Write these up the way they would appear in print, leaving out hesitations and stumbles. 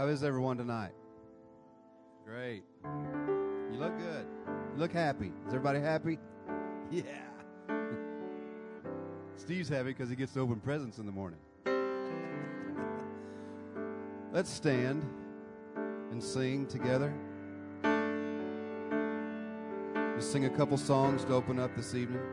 How is everyone tonight? Great. You look good. You look happy. Is everybody happy? Yeah. Steve's happy because he gets to open presents in the morning. Let's stand and sing together. Just sing a couple songs to open up this evening.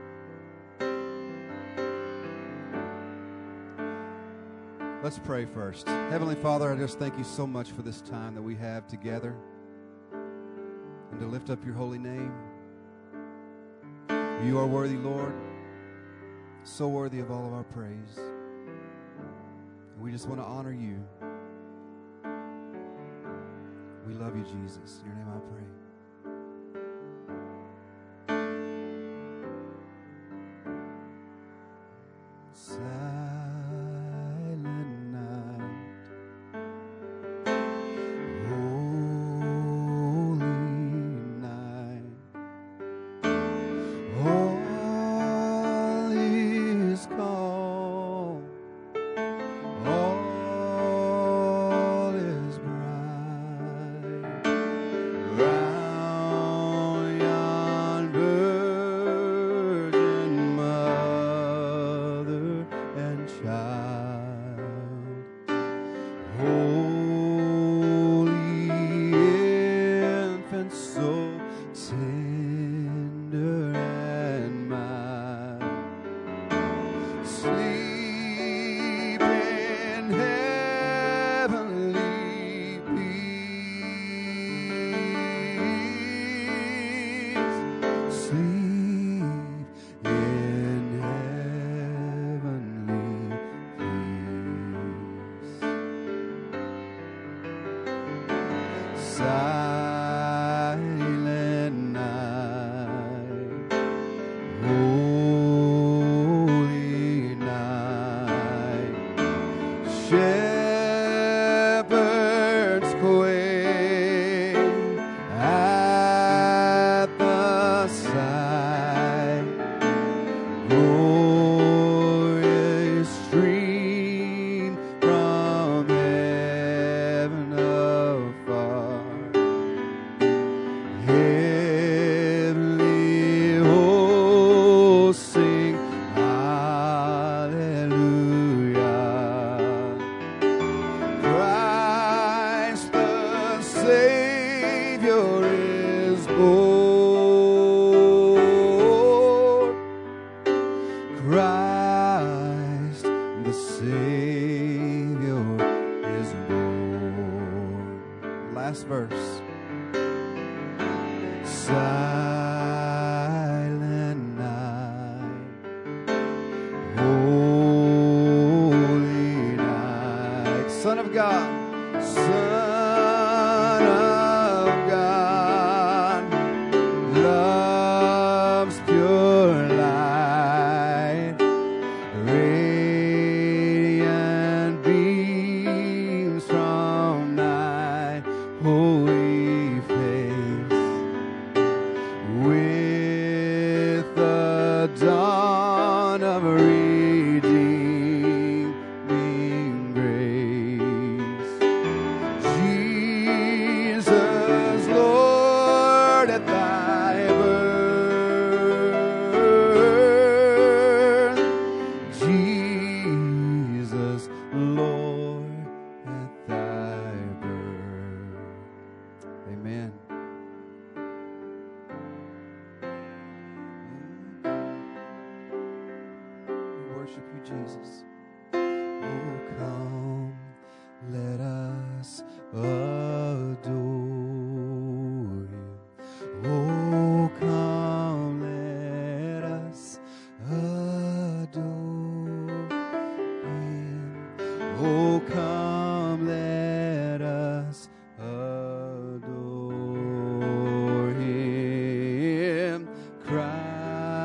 Let's pray first. Heavenly Father, I just thank you so much for this time that we have together and to lift up your holy name. You are worthy, Lord, so worthy of all of our praise. And we just want to honor you. We love you, Jesus. In your name I pray.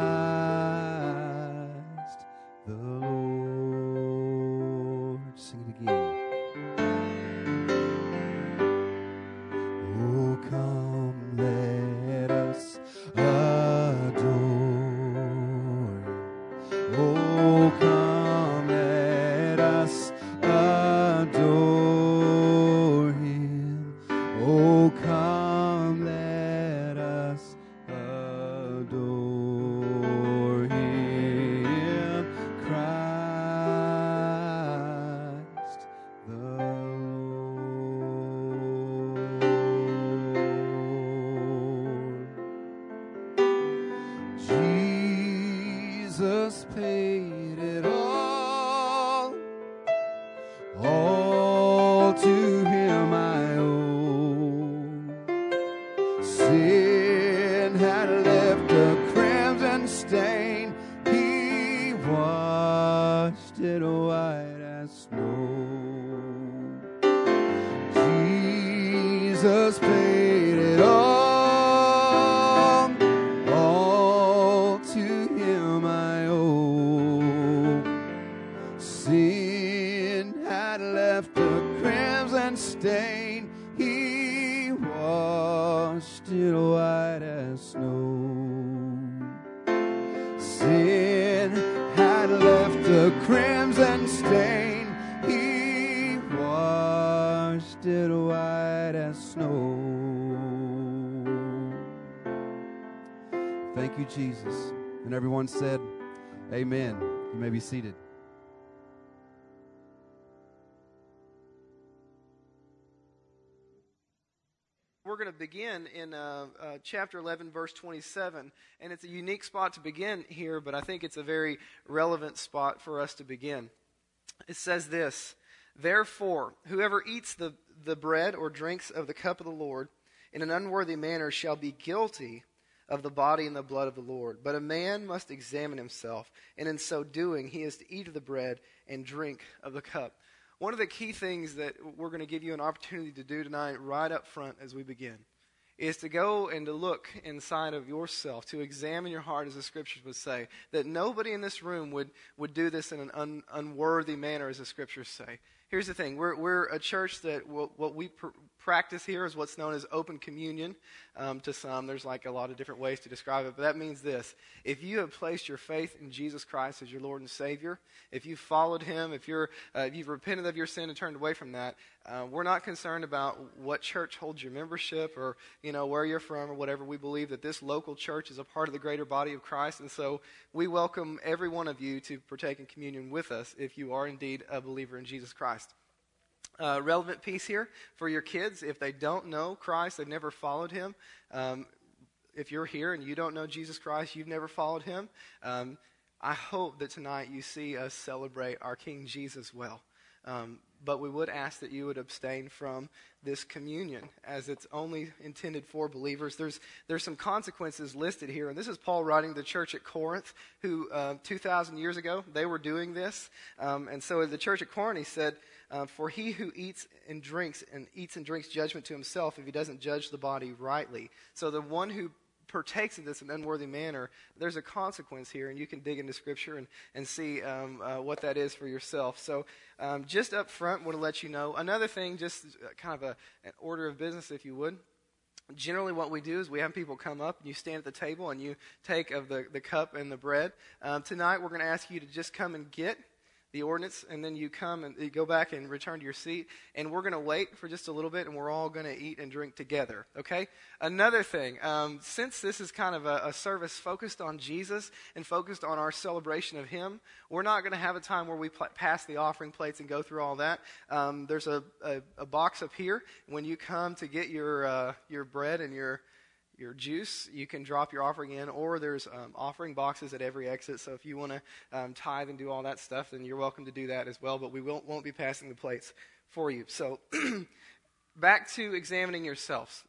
Sing it Jesus paid it all. All to him I owe. Sin had left a crimson stain. He washed it white as snow. Jesus paid it all. All to him I owe. Sin had left a crimson stain. He washed it white as snow. Sin had left a crimson stain. He washed it white as snow. Thank you, Jesus. And everyone said, amen. You may be seated. We're going to begin in chapter 11, verse 27, and it's a unique spot to begin here, but I think it's a very relevant spot for us to begin. It says this, "Therefore, whoever eats the bread or drinks of the cup of the Lord in an unworthy manner shall be guilty of the body and the blood of the Lord. But a man must examine himself, and in so doing he is to eat of the bread and drink of the cup." One of the key things that we're going to give you an opportunity to do tonight right up front as we begin is to go and to look inside of yourself, to examine your heart, as the scriptures would say, that nobody in this room would do this in an unworthy manner, as the scriptures say. Here's the thing. We're a church that what we practice here is what's known as open communion. To some, there's like a lot of different ways to describe it, but that means this. If you have placed your faith in Jesus Christ as your Lord and Savior, if you've followed Him, if you've repented of your sin and turned away from that, we're not concerned about what church holds your membership or where you're from or whatever. We believe that this local church is a part of the greater body of Christ, and so we welcome every one of you to partake in communion with us if you are indeed a believer in Jesus Christ. Relevant piece here for your kids. If they don't know Christ, they've never followed Him. If you're here and you don't know Jesus Christ, you've never followed Him, I hope that tonight you see us celebrate our King Jesus well. But we would ask that you would abstain from this communion, as it's only intended for believers. There's some consequences listed here, and this is Paul writing to the church at Corinth, who 2,000 years ago, they were doing this. And so at the church at Corinth, he said, "For he who eats and drinks judgment to himself if he doesn't judge the body rightly." So the one who partakes of this in an unworthy manner, there's a consequence here, and you can dig into Scripture and see what that is for yourself. So just up front, want to let you know. Another thing, just kind of an order of business, if you would. Generally what we do is we have people come up, and you stand at the table, and you take of the cup and the bread. Tonight we're going to ask you to just come and get the ordinance, and then you come and you go back and return to your seat, and we're going to wait for just a little bit, and we're all going to eat and drink together, okay? Another thing, since this is kind of a service focused on Jesus and focused on our celebration of Him, we're not going to have a time where we pass the offering plates and go through all that. There's a box up here. When you come to get your bread and your juice, you can drop your offering in, or there's offering boxes at every exit. So if you want to tithe and do all that stuff, then you're welcome to do that as well. But we won't be passing the plates for you. So back to examining yourselves.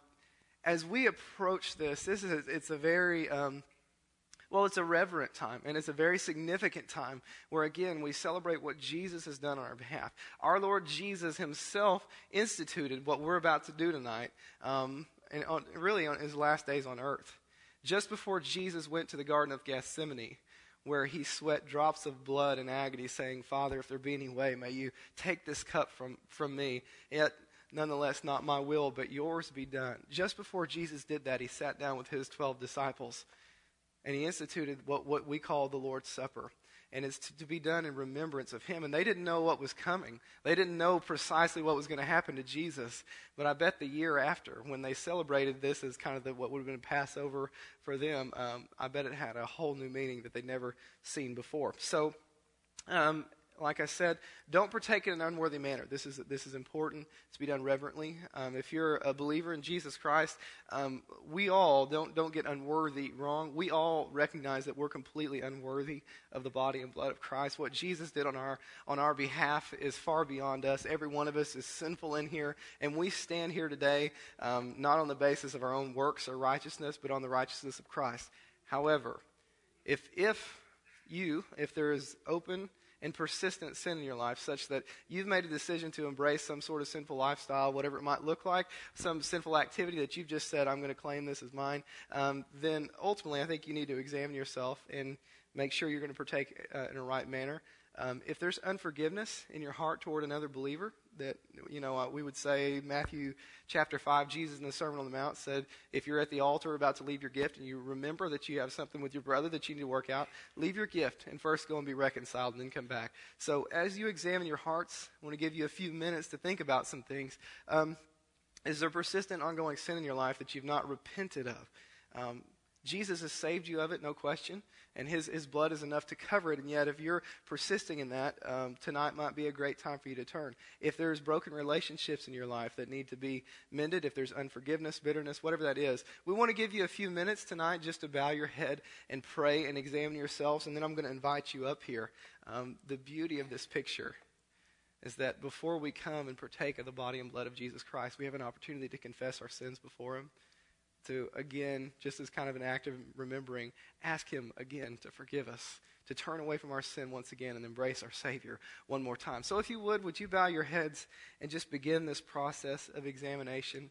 As we approach this, it's a very it's a reverent time, and it's a very significant time where, again, we celebrate what Jesus has done on our behalf. Our Lord Jesus Himself instituted what we're about to do tonight. And really on His last days on earth. Just before Jesus went to the Garden of Gethsemane, where He sweat drops of blood in agony, saying, "Father, if there be any way, may you take this cup from me. Yet, nonetheless, not my will, but yours be done." Just before Jesus did that, He sat down with His 12 disciples, and He instituted what we call the Lord's Supper. And it's to be done in remembrance of Him. And they didn't know what was coming. They didn't know precisely what was going to happen to Jesus. But I bet the year after, when they celebrated this as kind of what would have been Passover for them, I bet it had a whole new meaning that they'd never seen before. So like I said, don't partake in an unworthy manner. This is important to be done reverently. If you're a believer in Jesus Christ, we all don't get unworthy wrong. We all recognize that we're completely unworthy of the body and blood of Christ. What Jesus did on our behalf is far beyond us. Every one of us is sinful in here, and we stand here today not on the basis of our own works or righteousness, but on the righteousness of Christ. However, if there is open and persistent sin in your life, such that you've made a decision to embrace some sort of sinful lifestyle, whatever it might look like, some sinful activity that you've just said, I'm going to claim this as mine, then ultimately I think you need to examine yourself and make sure you're going to partake in a right manner. If there's unforgiveness in your heart toward another believer, that, we would say Matthew chapter 5, Jesus in the Sermon on the Mount said, if you're at the altar about to leave your gift and you remember that you have something with your brother that you need to work out, leave your gift and first go and be reconciled and then come back. So as you examine your hearts, I want to give you a few minutes to think about some things. Is there persistent, ongoing sin in your life that you've not repented of? Jesus has saved you of it, no question, and his blood is enough to cover it. And yet, if you're persisting in that, tonight might be a great time for you to turn. If there's broken relationships in your life that need to be mended, if there's unforgiveness, bitterness, whatever that is, we want to give you a few minutes tonight just to bow your head and pray and examine yourselves, and then I'm going to invite you up here. The beauty of this picture is that before we come and partake of the body and blood of Jesus Christ, we have an opportunity to confess our sins before him. To, again, just as kind of an act of remembering, ask him again to forgive us, to turn away from our sin once again and embrace our Savior one more time. So if you would you bow your heads and just begin this process of examination?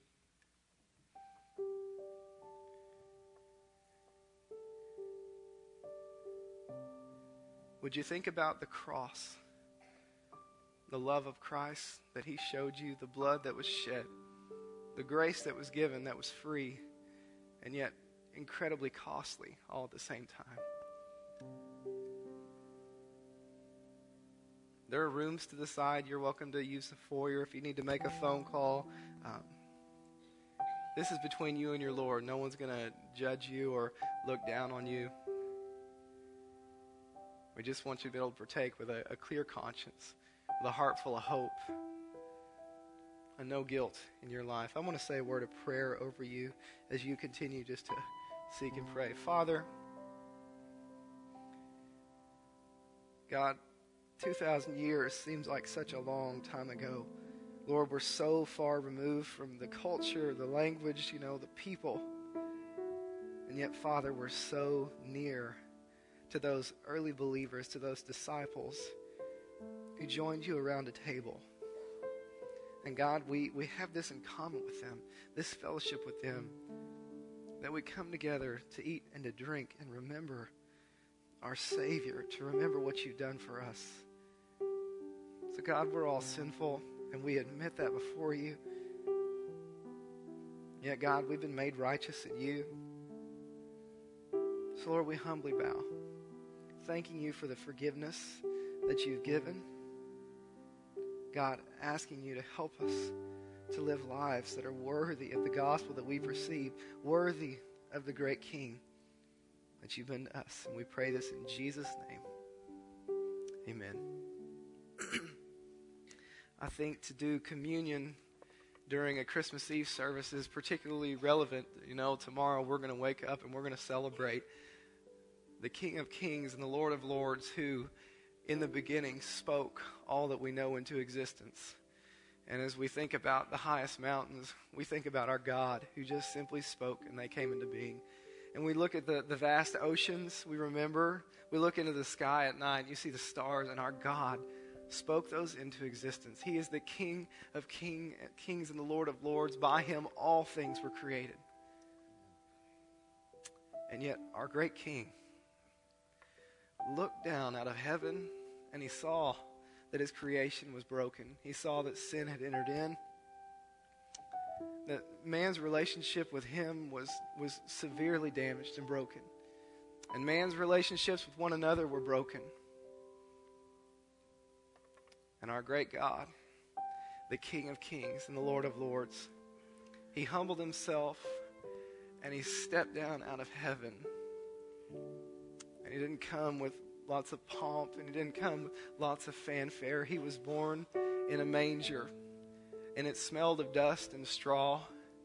Would you think about the cross, the love of Christ that he showed you, the blood that was shed, the grace that was given that was free, and yet incredibly costly all at the same time. There are rooms to the side. You're welcome to use the foyer if you need to make a phone call. This is between you and your Lord. No one's going to judge you or look down on you. We just want you to be able to partake with a clear conscience, with a heart full of hope, and no guilt in your life. I want to say a word of prayer over you as you continue just to seek and pray. Father, God, 2,000 years seems like such a long time ago. Lord, we're so far removed from the culture, the language, the people. And yet, Father, we're so near to those early believers, to those disciples who joined you around a table. And God, we have this in common with them, this fellowship with them, that we come together to eat and to drink and remember our Savior, to remember what you've done for us. So God, we're all sinful, and we admit that before you. Yet God, we've been made righteous in you. So Lord, we humbly bow, thanking you for the forgiveness that you've given. God, asking you to help us to live lives that are worthy of the gospel that we've received, worthy of the great King that you've been to us. And we pray this in Jesus' name. Amen. I think to do communion during a Christmas Eve service is particularly relevant. Tomorrow we're going to wake up and we're going to celebrate the King of Kings and the Lord of Lords, who in the beginning spoke all that we know into existence. And as we think about the highest mountains, we think about our God who just simply spoke and they came into being. And we look at the vast oceans, we look into the sky at night, you see the stars, and our God spoke those into existence. He is the King of kings and the Lord of lords. By him all things were created. And yet our great King looked down out of heaven and he saw that his creation was broken. He saw that sin had entered in, that man's relationship with him was severely damaged and broken. And man's relationships with one another were broken. And our great God, the King of Kings and the Lord of Lords, he humbled himself and he stepped down out of heaven. And he didn't come with lots of pomp, and he didn't come with lots of fanfare. He was born in a manger, and it smelled of dust and straw.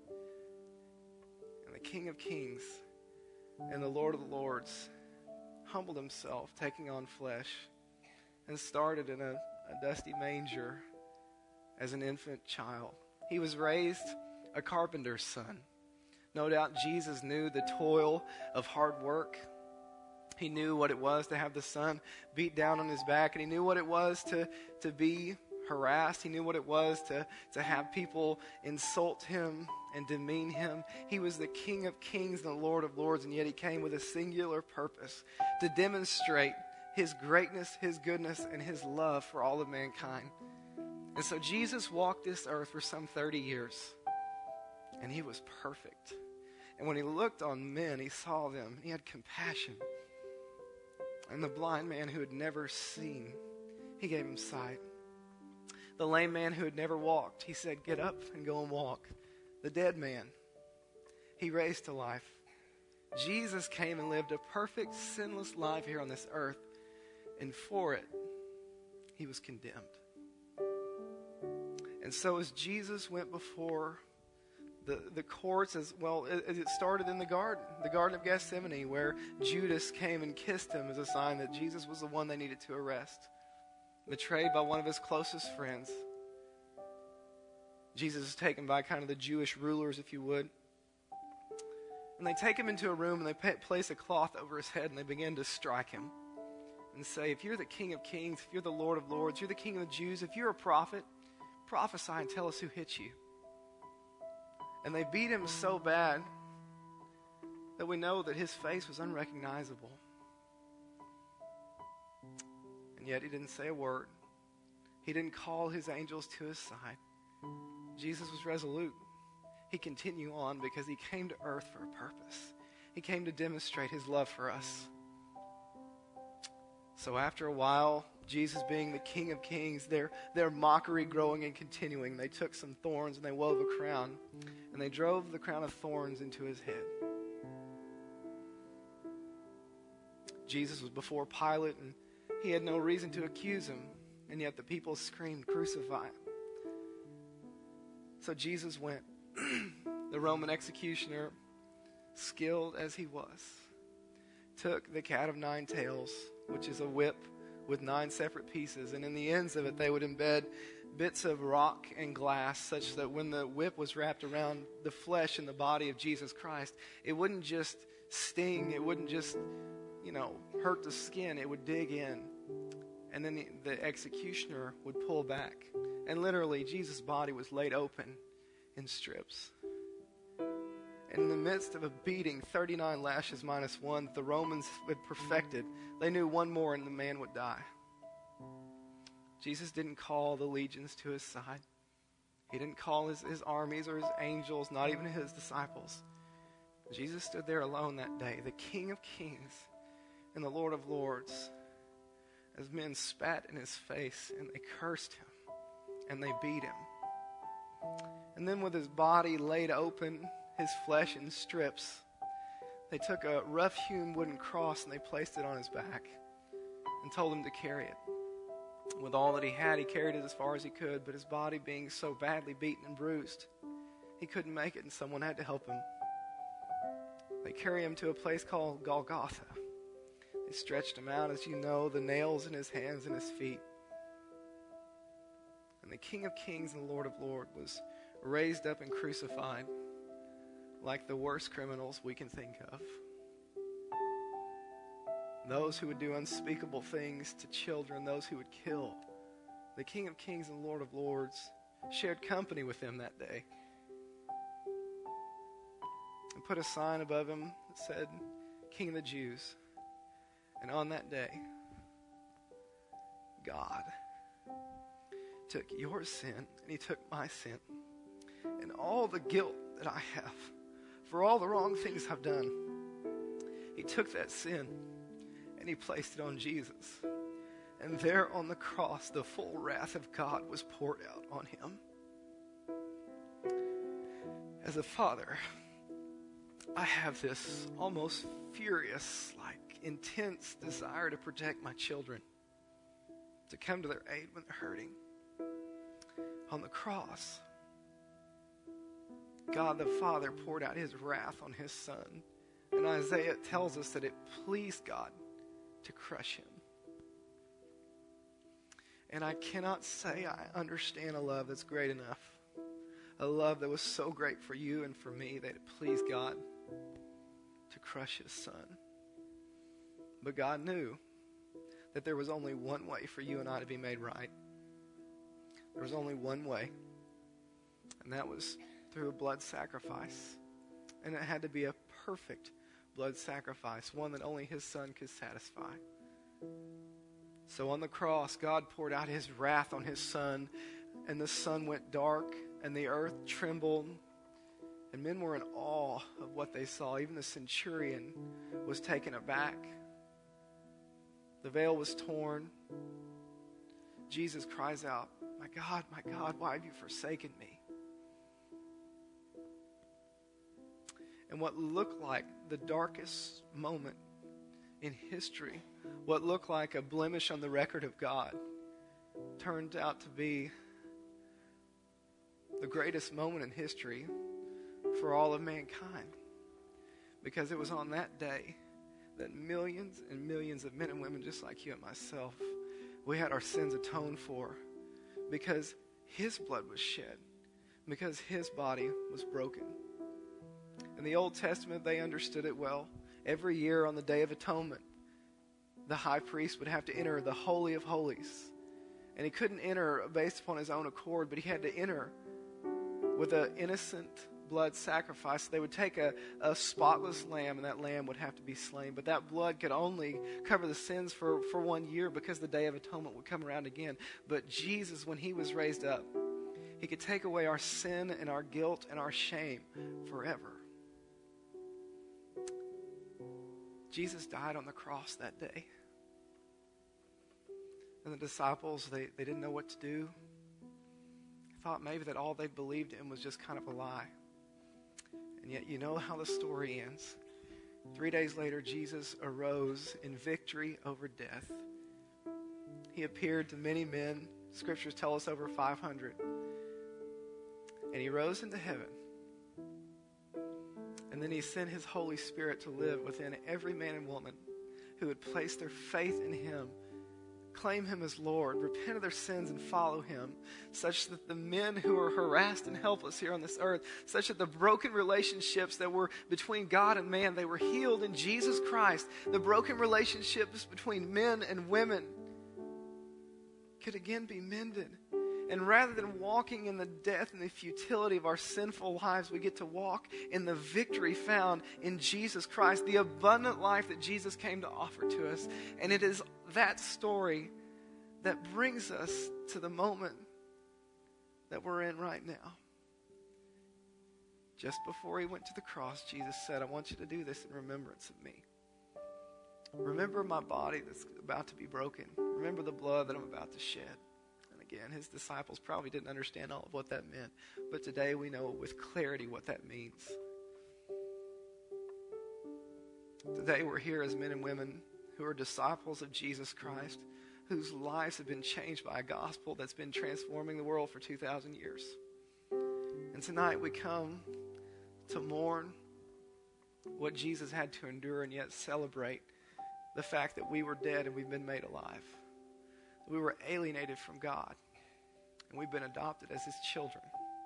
And the King of Kings and the Lord of the Lords humbled himself, taking on flesh, and started in a dusty manger as an infant child. He was raised a carpenter's son. No doubt Jesus knew the toil of hard work. He knew what it was to have the sun beat down on his back, and he knew what it was to be harassed. He knew what it was to have people insult him and demean him. He was the King of Kings and the Lord of Lords, and yet he came with a singular purpose: to demonstrate his greatness, his goodness, and his love for all of mankind. And so Jesus walked this earth for some 30 years, and he was perfect. And when he looked on men, he saw them. He had compassion. And the blind man who had never seen, he gave him sight. The lame man who had never walked, he said, "Get up and go and walk." The dead man, he raised to life. Jesus came and lived a perfect, sinless life here on this earth, and for it, he was condemned. And so as Jesus went before the courts, as well, it started in the Garden of Gethsemane, where Judas came and kissed him as a sign that Jesus was the one they needed to arrest. Betrayed by one of his closest friends. Jesus is taken by kind of the Jewish rulers, if you would. And they take him into a room and they place a cloth over his head and they begin to strike him and say, "If you're the King of Kings, if you're the Lord of Lords, you're the King of the Jews, if you're a prophet, prophesy and tell us who hit you." And they beat him so bad that we know that his face was unrecognizable. And yet he didn't say a word. He didn't call his angels to his side. Jesus was resolute. He continued on because he came to earth for a purpose. He came to demonstrate his love for us. So after a while, Jesus being the King of Kings, their mockery growing and continuing, they took some thorns and they wove a crown, and they drove the crown of thorns into his head. Jesus was before Pilate, and he had no reason to accuse him, and yet the people screamed, "Crucify him." So Jesus went. The Roman executioner, skilled as he was, took the cat of nine tails, which is a whip with 9 separate pieces, and in the ends of it they would embed bits of rock and glass, such that when the whip was wrapped around the flesh and the body of Jesus Christ, it wouldn't just sting, it wouldn't just, hurt the skin, it would dig in. And then the executioner would pull back, and literally Jesus' body was laid open in strips. And in the midst of a beating, 39 lashes minus 1, that the Romans had perfected, they knew one more and the man would die. Jesus didn't call the legions to his side. He didn't call his armies or his angels, not even his disciples. Jesus stood there alone that day, the King of Kings and the Lord of Lords, as men spat in his face and they cursed him and they beat him. And then with his body laid open, his flesh in strips, they took a rough-hewn wooden cross and they placed it on his back and told him to carry it. With all that he had, he carried it as far as he could, but his body being so badly beaten and bruised, he couldn't make it, and someone had to help him. They carry him to a place called Golgotha. They stretched him out, as you know, the nails in his hands and his feet. And the King of Kings and the Lord of Lords was raised up and crucified like the worst criminals we can think of. Those who would do unspeakable things to children, those who would kill. The King of Kings and Lord of Lords shared company with them that day. And put a sign above him that said, "King of the Jews." And on that day, God took your sin and he took my sin and all the guilt that I have for all the wrong things I've done. He took that sin and he placed it on Jesus. And there on the cross, the full wrath of God was poured out on him. As a father, I have this almost furious, intense desire to protect my children, to come to their aid when they're hurting. On the cross, God the Father poured out his wrath on his Son. And Isaiah tells us that it pleased God to crush him. And I cannot say I understand a love that's great enough. A love that was so great for you and for me that it pleased God to crush his Son. But God knew that there was only one way for you and I to be made right. There was only one way. And that was through a blood sacrifice. And it had to be a perfect blood sacrifice, one that only his Son could satisfy. So on the cross, God poured out his wrath on his Son, and the sun went dark, and the earth trembled, and men were in awe of what they saw. Even the centurion was taken aback. The veil was torn. Jesus cries out, my God, why have you forsaken me?" And what looked like the darkest moment in history, what looked like a blemish on the record of God, turned out to be the greatest moment in history for all of mankind. Because it was on that day that millions and millions of men and women just like you and myself, we had our sins atoned for, because his blood was shed, because his body was broken. In the Old Testament, they understood it well. Every year on the Day of Atonement, the high priest would have to enter the Holy of Holies. And he couldn't enter based upon his own accord, but he had to enter with an innocent blood sacrifice. They would take a spotless lamb, and that lamb would have to be slain. But that blood could only cover the sins for 1 year, because the Day of Atonement would come around again. But Jesus, when he was raised up, he could take away our sin and our guilt and our shame forever. Jesus died on the cross that day. And the disciples, they didn't know what to do. They thought maybe that all they believed in was just kind of a lie. And yet you know how the story ends. 3 days later, Jesus arose in victory over death. He appeared to many men. Scriptures tell us over 500. And he rose into heaven. And then he sent his Holy Spirit to live within every man and woman who would place their faith in him, claim him as Lord, repent of their sins and follow him, such that the men who are harassed and helpless here on this earth, such that the broken relationships that were between God and man, they were healed in Jesus Christ. The broken relationships between men and women could again be mended. And rather than walking in the death and the futility of our sinful lives, we get to walk in the victory found in Jesus Christ, the abundant life that Jesus came to offer to us. And it is that story that brings us to the moment that we're in right now. Just before he went to the cross, Jesus said, "I want you to do this in remembrance of me. Remember my body that's about to be broken. Remember the blood that I'm about to shed." Again, his disciples probably didn't understand all of what that meant, but today we know with clarity what that means. Today we're here as men and women who are disciples of Jesus Christ, whose lives have been changed by a gospel that's been transforming the world for 2,000 years. And tonight we come to mourn what Jesus had to endure, and yet celebrate the fact that we were dead and we've been made alive. We were alienated from God, and we've been adopted as his children.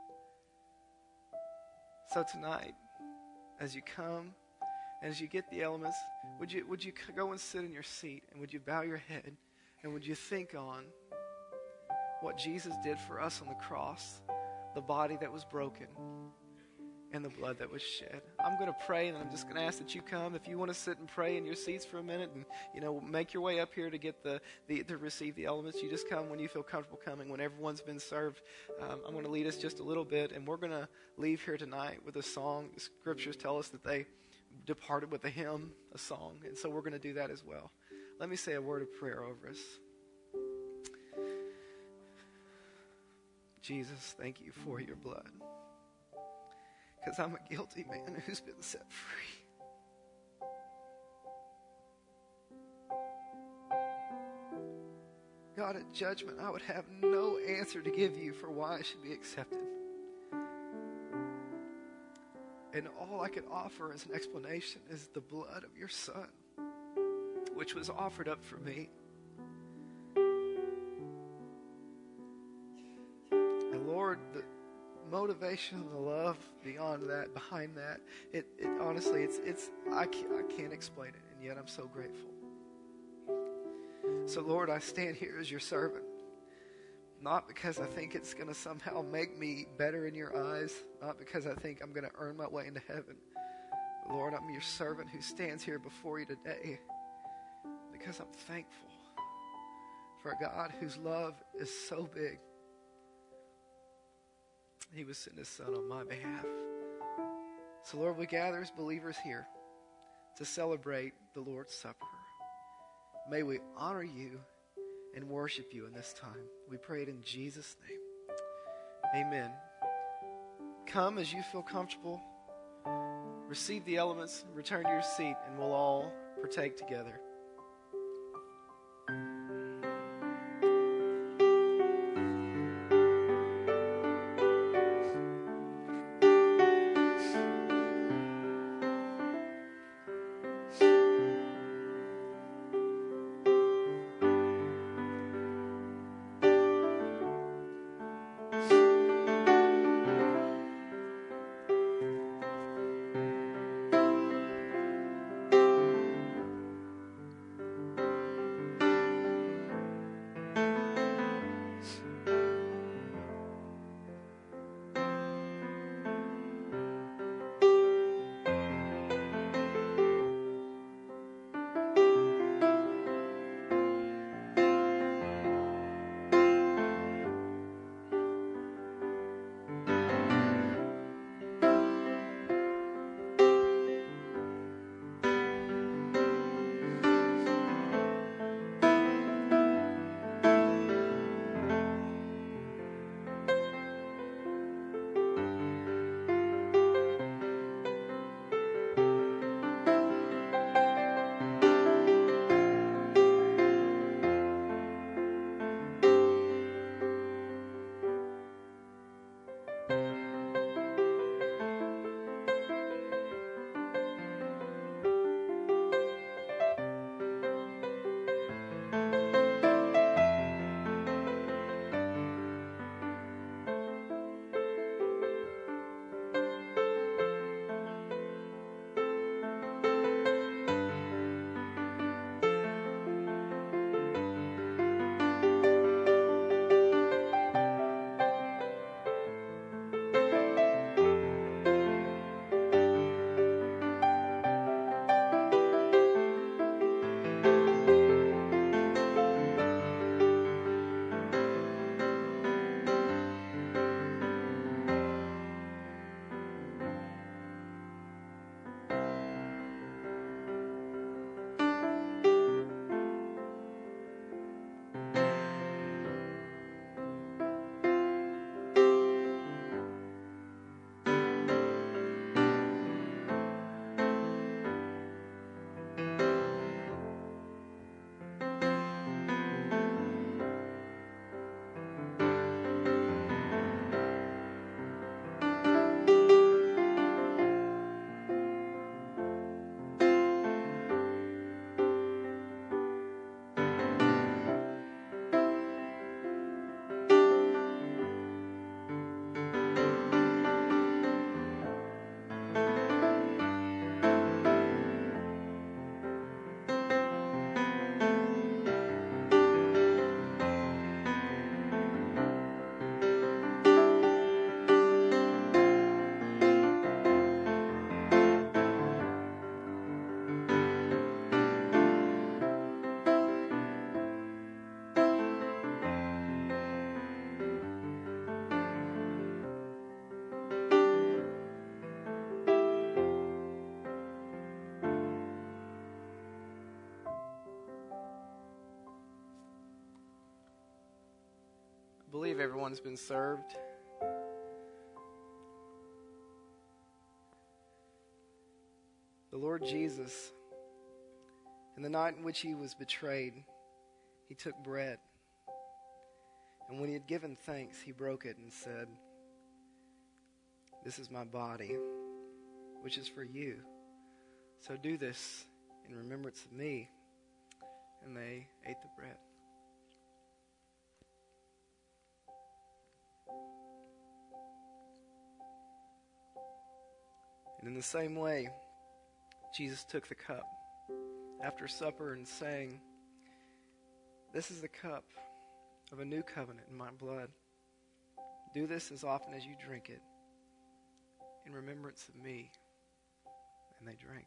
So tonight, as you come, and as you get the elements, would you go and sit in your seat, and would you bow your head, and would you think on what Jesus did for us on the cross, the body that was broken, and the blood that was shed. I'm going to pray, and I'm just going to ask that you come. If you want to sit and pray in your seats for a minute, and make your way up here to get to receive the elements, you just come when you feel comfortable coming. When everyone's been served, I'm going to lead us just a little bit, and we're going to leave here tonight with a song. The scriptures tell us that they departed with a hymn, a song, and so we're going to do that as well. Let me say a word of prayer over us. Jesus, thank you for your blood. Because I'm a guilty man who's been set free. God, at judgment, I would have no answer to give you for why I should be accepted. And all I could offer as an explanation is the blood of your Son, which was offered up for me. And Lord, the motivation and the love beyond that, behind that, it honestly, I can't explain it, and yet I'm so grateful. So Lord, I stand here as your servant, not because I think it's going to somehow make me better in your eyes, not because I think I'm going to earn my way into heaven. But Lord, I'm your servant who stands here before you today because I'm thankful for a God whose love is so big. He would send his Son on my behalf. So Lord, we gather as believers here to celebrate the Lord's Supper. May we honor you and worship you in this time. We pray it in Jesus' name. Amen. Come as you feel comfortable. Receive the elements, return to your seat, and we'll all partake together. I believe everyone's been served. The Lord Jesus, in the night in which he was betrayed, he took bread. And when he had given thanks, he broke it and said, "This is my body, which is for you. So do this in remembrance of me." And they ate the bread. And in the same way, Jesus took the cup after supper and saying, "This is the cup of a new covenant in my blood. Do this as often as you drink it in remembrance of me." And they drank.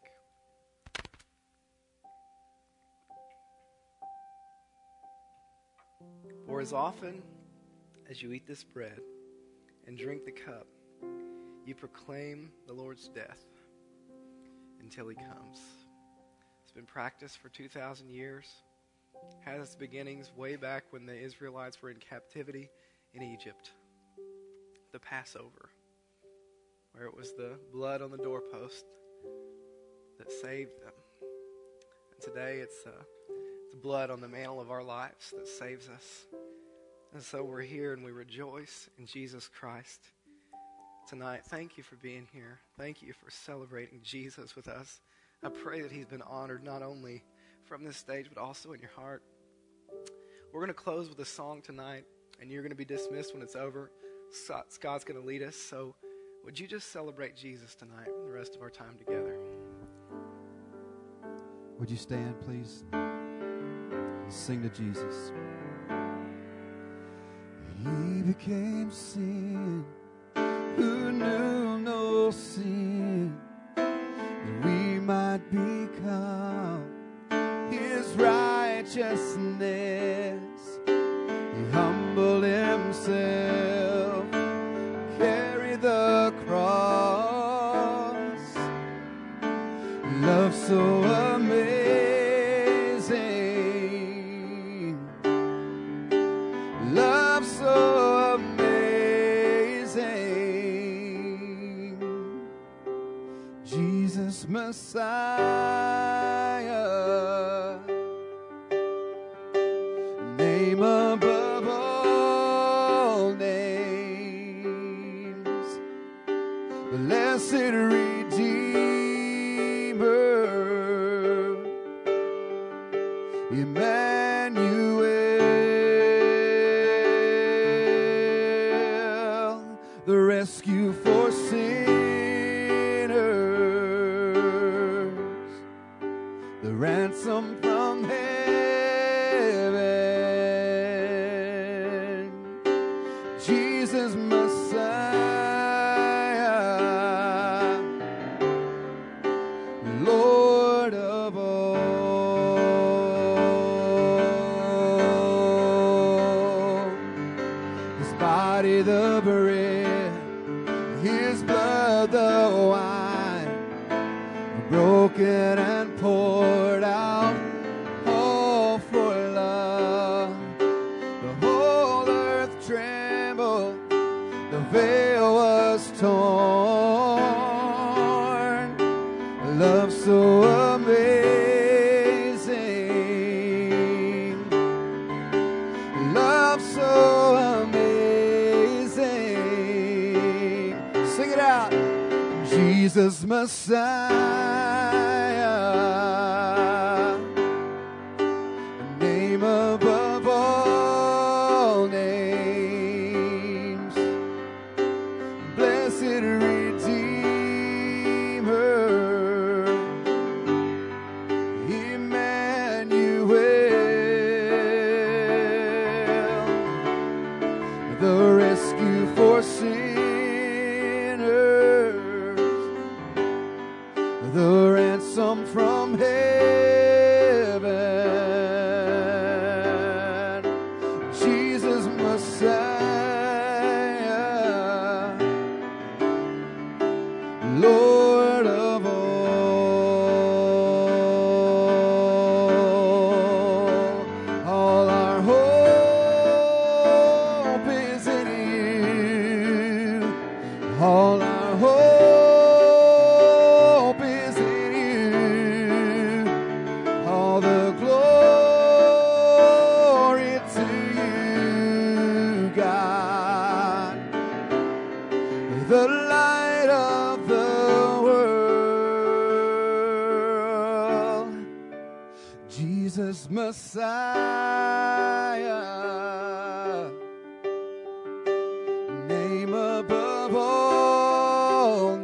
For as often as you eat this bread and drink the cup, you proclaim the Lord's death until he comes. It's been practiced for 2,000 years. Had its beginnings way back when the Israelites were in captivity in Egypt. The Passover, where it was the blood on the doorpost that saved them. And today it's the blood on the mantle of our lives that saves us. And so we're here and we rejoice in Jesus Christ tonight. Thank you for being here. Thank you for celebrating Jesus with us. I pray that he's been honored not only from this stage but also in your heart. We're going to close with a song tonight, and you're going to be dismissed when it's over. Scott's going to lead us. So would you just celebrate Jesus tonight and the rest of our time together? Would you stand, please? And sing to Jesus. He became sin who knew no sin, that we might become his righteousness. He humbled himself, carried the cross. Love so amazing, love so amazing. Jesus Messiah, name above all names, blessed Redeemer, Emmanuel, the rescue for sinners, the ransom from heaven, Jesus Messiah, Lord of all. His body the bread, his blood the wine, broken and poured out, all for love. The whole earth trembled, the veil was torn. Love so amazing, love so amazing. Sing it out. Jesus Messiah, name above all names, blessed Redeemer, Emmanuel, the rescue for sinners, the ransom from heaven, Jesus Messiah, Lord of all our hope is in you, all our hope is in you. Jesus Messiah, name above all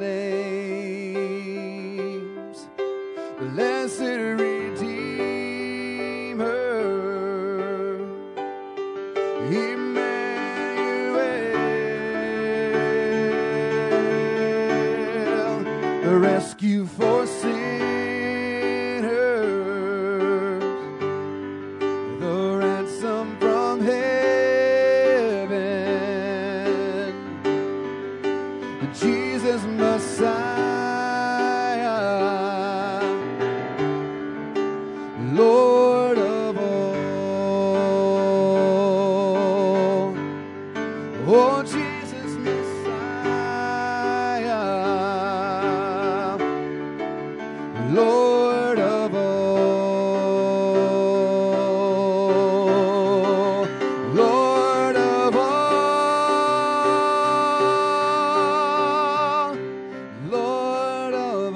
names, blessed Redeemer, Emmanuel, the rescue for sinners, the ransom from heaven, Jesus Messiah, Lord of all. Oh, Jesus Messiah, Lord of all. Lord of all. Lord of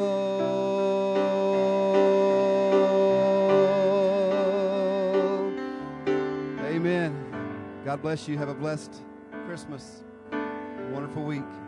all. Amen. God bless you. Have a blessed Christmas. A wonderful week.